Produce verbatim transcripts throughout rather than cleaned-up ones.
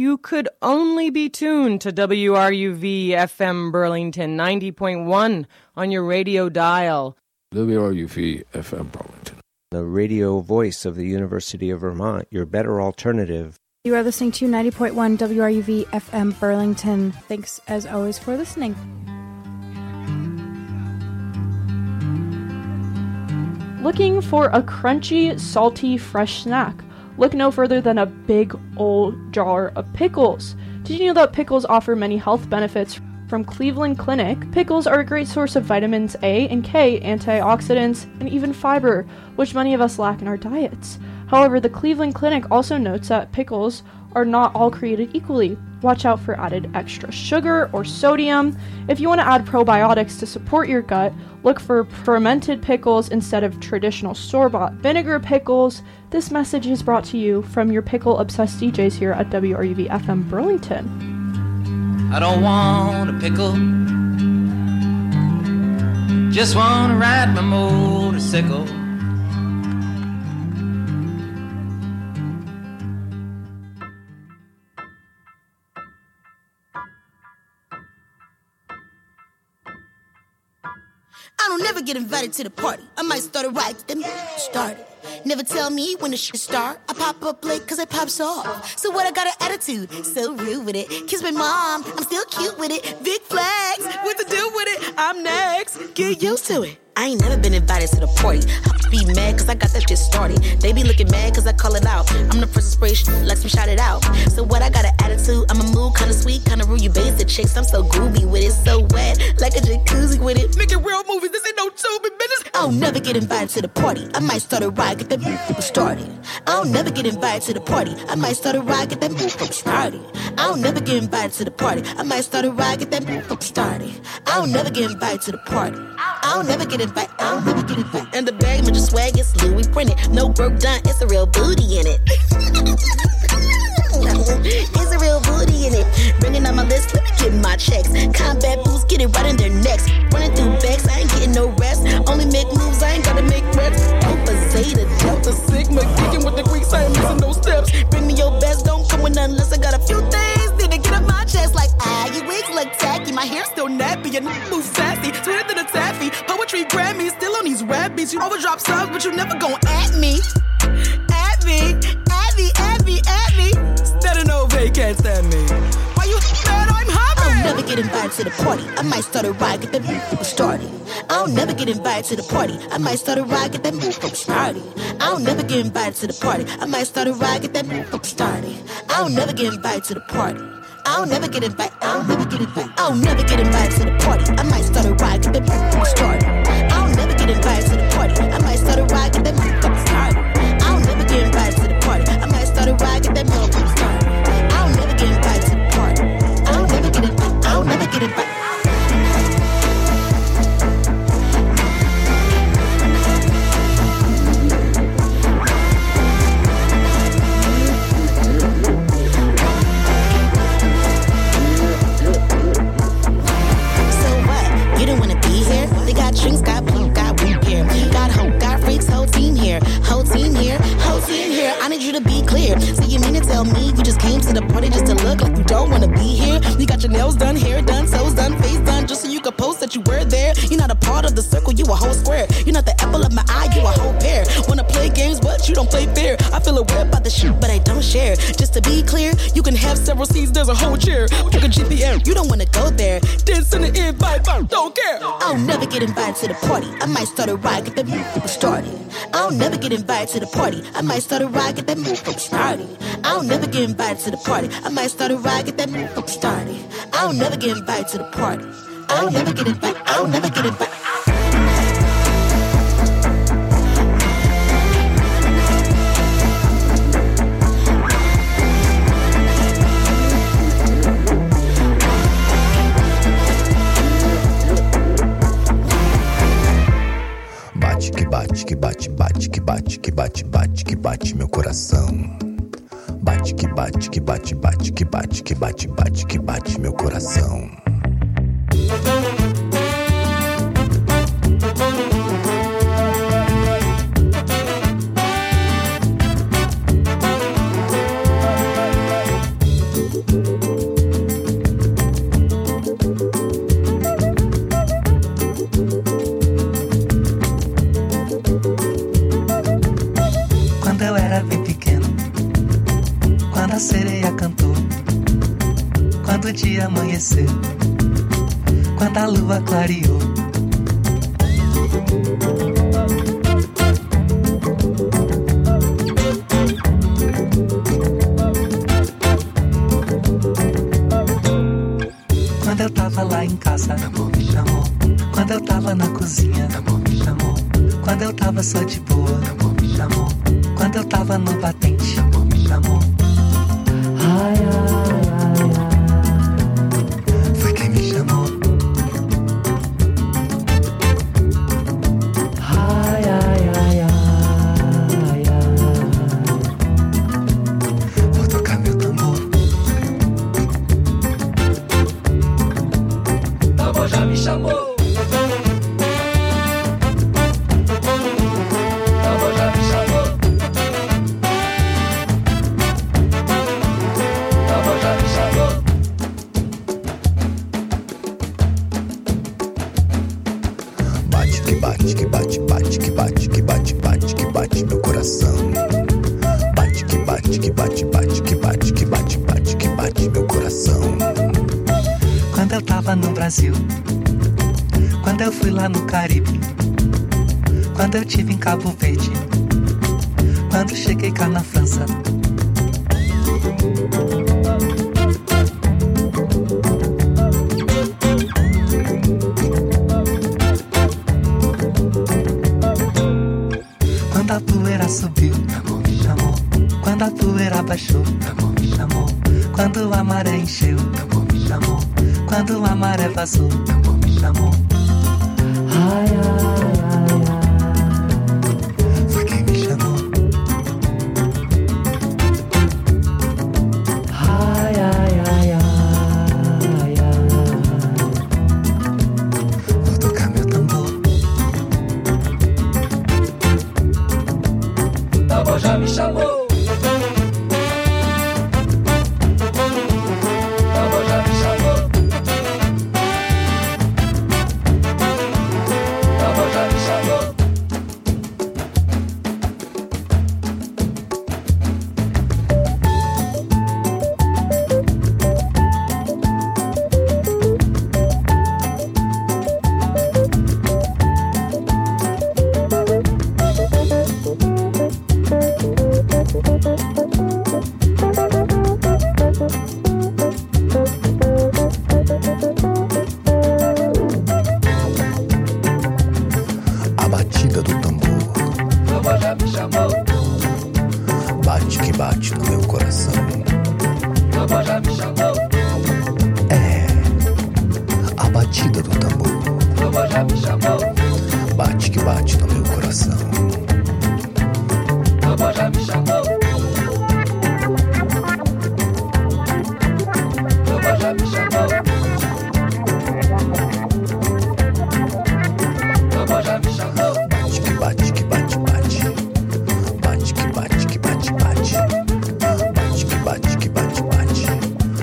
you could only be tuned to W R U V F M Burlington ninety point one on your radio dial. W R U V F M Burlington. The radio voice of the University of Vermont, your better alternative. You are listening to ninety point one W R U V F M Burlington. Thanks, as always, for listening. Looking for a crunchy, salty, fresh snack? Look no further than a big old jar of pickles. Did you know that pickles offer many health benefits? From Cleveland Clinic, pickles are a great source of vitamins A and K, antioxidants, and even fiber, which many of us lack in our diets. However, the Cleveland Clinic also notes that pickles are not all created equally. Watch out for added extra sugar or sodium. If you want to add probiotics to support your gut, look for fermented pickles instead of traditional store-bought vinegar pickles. This message is brought to you from your pickle-obsessed D Js here at W R U V F M Burlington. I don't want a pickle, just want to ride my motorcycle. I don't never get invited to the party. I might start a riot, then start it. Never tell me when the shit start. I pop up late cause I pops off. So what, I got an attitude, so rude with it. Kiss my mom, I'm still cute with it. Big flags, what to do with it? I'm next, get used to it. I ain't never been invited to the party. I be mad cause I got that shit started. They be looking mad cause I call it out. I'm the first inspiration, like some shout it out. So what, I got an attitude, I'm a mood, kinda sweet, kinda rude. You basic chicks, I'm so groovy with it. So wet, like a jacuzzi with it. Making real movies, this ain't no tubing business. I'll never get invited to the party. I might start a riot, get that people started. I'll never get invited to the party. I might start a riot, get that people started. I'll never get invited to the party. I might start a riot, get that people started. I'll never get invited to the party. I'll never get invited. I'll never get invited. And the bag, my just swag, it's Louis printed. No broke done, it's a real booty in it. It's a real booty in it. Bringing on my list, let me get my checks. Combat boots, get it right in their necks. Running through bags, I ain't getting no rest. Only make moves, I ain't gotta make reps. Alpha, Zeta, Delta, Sigma, kicking with the Greeks, I ain't missing no steps. Bring me your best, don't come with none unless I got a few things. Need to get up my chest like, ah, your wigs look tacky. My hair still nappy, and move sassy. Sweeter than a taffy. Poetry Grammys, still on these rap beats. You always drop subs, but you never gon' at me. At me, at me, at me, at me. Instead of no they can't stand me. Why you mad? I'm happy. I'll never get invited to the party. I might start a riot, get that people started. I'll never get invited to the party. I might start a riot, get that people started. I'll never get invited to the party. I might start a riot, get that people started. I'll never get invited to the party. I'll never get invited. I'll never get invited. I'll never get invited to the party. I might start a riot, get that people started. I'll never get invited to the party. I might start a riot, get that people started. I'll never get invited to the party. I might start a riot, get that people started. I'll never get invited to the party. I'll never get invited. I'll never get invited. Drinks, got blue, got weed here. Got hope, got freaks, whole team here. Whole team here, whole team here. I need you to be clear. So you mean to tell me you just came to the party just to look like you don't want to be here? You got your nails done, hair done, toes done, face done, just so you could post that you were there. You're not a part of the circle, you a whole square. You're not the apple of my eye, you a whole pair. Wanna play games, but you don't play fair. I feel aware about the shit, but I don't share. Just to be clear, you can have several seats, there's a whole chair. You can G P M, you don't wanna go there. Dance in the invite, don't care. I'll never get invited to the party. I might start a riot, get that people started. I'll never get invited to the party. I might start a riot, get that people started. I'll never get invited to the party. I might start a riot, get that people started. I'll never get invited to the party. I'll never get invited. I'll never get invited. Bate que bate, que bate, bate, que bate, que bate, bate, que bate meu coração. Bate que bate, que bate, bate, que bate, que bate, bate, que bate meu coração. quando a sereia cantou, quando o dia amanheceu, quando a lua clareou. Quando eu tava lá em casa, amor me chamou. Quando eu tava na cozinha, amor me chamou. Quando eu tava só de boa, amor me chamou. Quando eu tava no batente, amor me chamou. Ai, ai, ai, ai. Foi quem me chamou. Ai, ai, ai, ai, ai. Vou tocar meu tambor. Tambor já me chamou. Tambor já me chamou. Tambor já me chamou. Bate que bate, que bate, bate, que bate, que bate, bate, que bate meu coração. Bate que bate, que bate, bate, que bate, que bate, bate, que bate meu coração. Quando eu tava no Brasil, quando eu fui lá no Caribe, quando eu tive em Cabo Verde, quando cheguei cá na França. Quando a poeira subiu, amor me chamou. Quando a poeira baixou, amor me chamou. Quando a maré encheu, amor me chamou. Quando a maré vazou, amor me chamou. Ai, ai, ai, ai. Foi quem me chamou. Ai, ai, ai, ai, ai. Vou tocar meu tambor. Tambor já me chamou. Tambor já me chamou. Tambor já me chamou. A batida do tambor Tambor já me chamou. bate que bate no meu coração. Tambor já me chamou. É, a batida do tambor Tambor já me chamou. bate que bate no meu coração. Tambor já me chamou. Tambor já me chamou. Tambor já me chamou. Bate que bate, que bate, bate. Bate que bate, que bate, bate. Bate que bate, que bate, bate.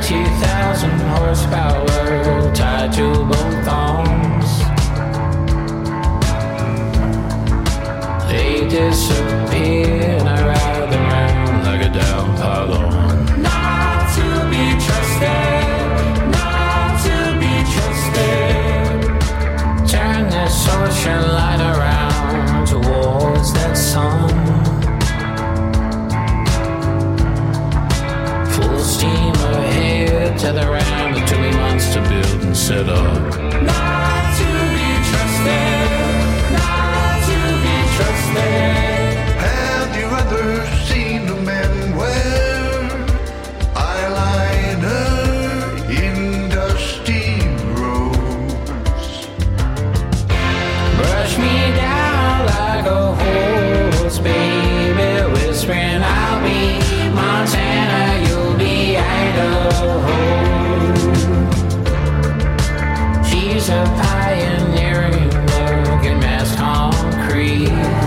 thirty thousand horsepower tied to both arms. They disappear and I ride them around like a down pylon. Not to be trusted, not to be trusted. Turn this ocean light around towards that sun. Full steam ahead to the round. It took me months to build and set up. Not to be trusted, not to be trusted. Have you ever seen a man wear eyeliner in dusty roads? Brush me down like a horse, baby, whispering I'll be Montana, you'll be Idaho. She's a pioneering look in mass concrete.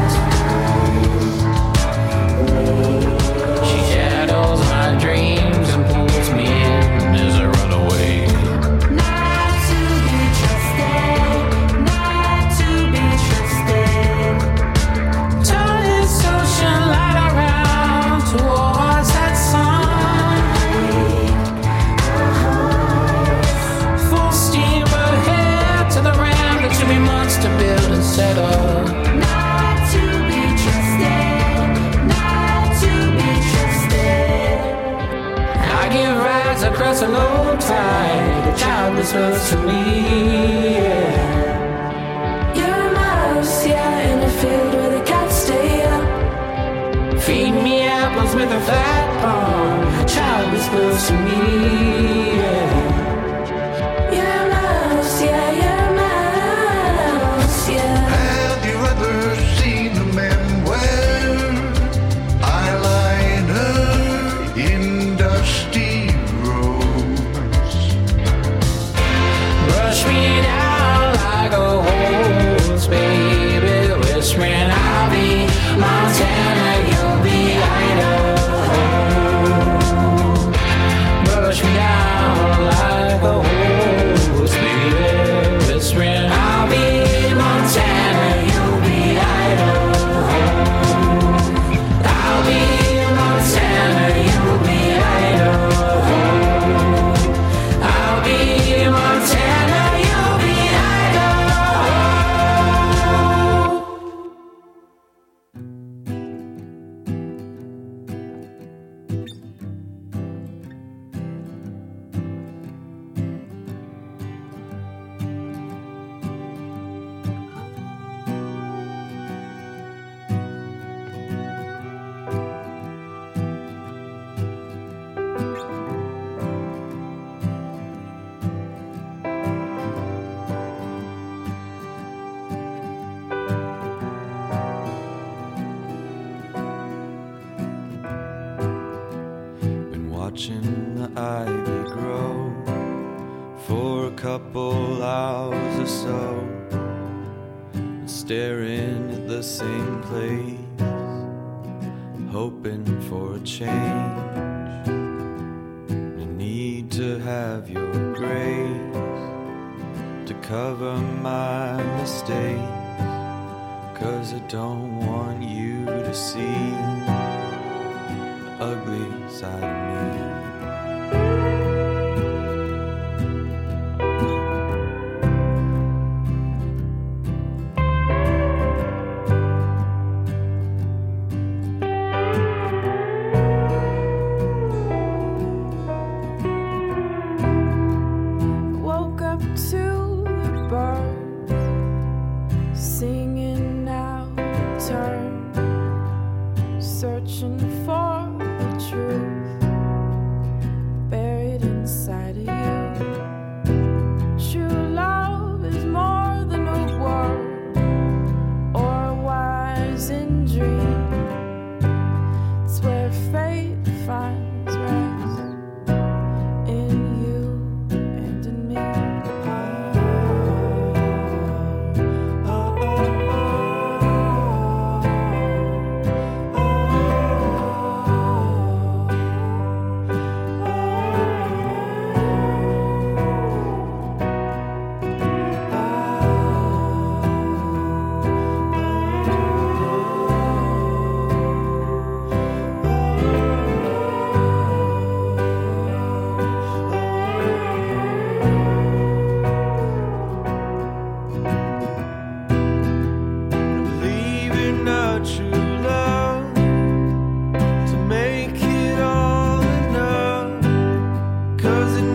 She shadows my dreams and pulls me in as I run away. Not to be trusted, not to be trusted. Turn this ocean light around towards that sun. Full steam ahead to the round. It took me months to build and set up. Not to be trusted, not to be trusted. I give rides across a low tide. The child whispers to me, yeah. You're a mouse, yeah, in a field where the cats stay up. Feed me apples with a flat palm. The child whispers to me, yeah. You're a mouse, yeah, you're a mouse, yeah. Have you ever seen a man wear eyeliner in dusty roads? Brush me down like a horse, baby, whispering I'll be Montana, you'll be Idaho. Brush me down like a horse, baby, whispering I'll be Montana, you'll be Idaho. I'll be Montana, you'll be Idaho. I'll be Montana, you'll be Idaho. Been watching the ivy grow for a couple hours or so, and staring at the same place, hoping for a change. I need to have your grace to cover my mistakes, 'cause I don't want you to see the ugly side of me. Woke up to the birds singing out of turn, searching for the truth, 'cause it